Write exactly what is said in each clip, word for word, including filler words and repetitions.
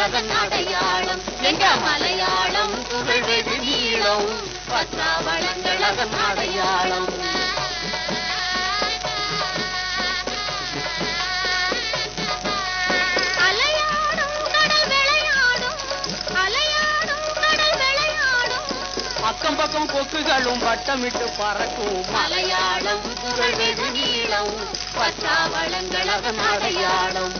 அதன் அடையாளம். எங்க மலையாளம் புகழ் வெகு நீளம், பச்சா வளங்கள் அதன் அடையாளம். அக்கம் பக்கம் கொக்குகளும் வட்டமிட்டு பறக்கும் மலையாளம் புகழ் வெகு நீளம், பச்சா வளங்கள் அதன் அடையாளம்.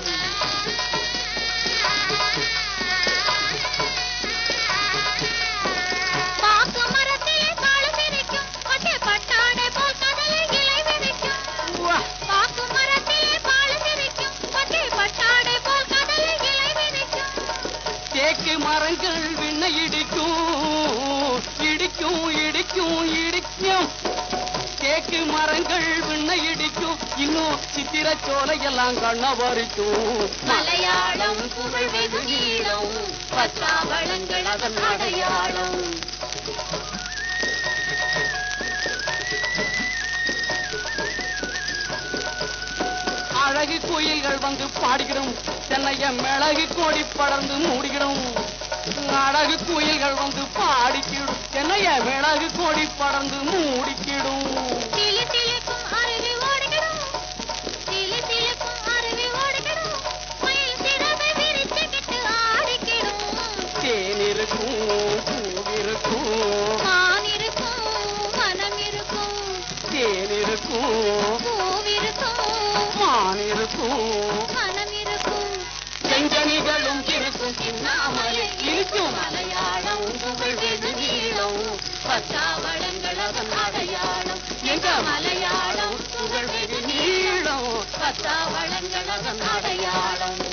பாக்கு மரத்திலே பால் சிரிக்கும், பச்சை பட்டாடை போல் கடலில் இலை விரிக்கும். பாக்கு மரத்திலே பால் சிரிக்கும், பச்சை பட்டாடை போல் கடலில் இலை விரிக்கும். தேக்கு மரங்கள் விண்ணை இடிக்கும், இடிக்கும் இடிக்கும் இடிக்கும். தேக்கு மரங்கள் விண்ணை இடிக்கும், இன்னும் சித்திர சோலையெல்லாம் கண்ண வரிக்கும். மலையாளம் புகழ் வெகு நீளம், பச்சா வளங்கள் அதன் அடையாளம். அழகு கோயில்கள் வந்து பாடுகிறோம், சென்னைய மிளகு கோடி படர்ந்து மூடுகிறோம். அழகு கோயில்கள் வந்து பாடிக்கிடும், சென்னைய மிளகு கோடி படர்ந்து மூடிக்கிடும். திலி திலிக்கும் அருவி ஓடுகிறோம், திலி திலிக்கும் அருவி ஓடுகிறோம். மயில் சிறகை விரிச்சுக்கிட்டு ஆடிக்கிடும். தேன் இருக்கும், பூவிருக்கும், மான் இருக்கும், மனம் இருக்கும். தேன் இருக்கும், பூவிருக்கும், மான் இருக்கும், மனம் இருக்கும். செங்கனிகளும் இருக்கும், சின்னாமலை இருக்கும். மலையாளம் புகழ் வெகு நீளம், பச்சா வளங்கள் அதன் அடையாளம். எங்க மலையாளம் புகழ் வெகு நீளம், பச்சா வளங்கள் அதன் அடையாளம்.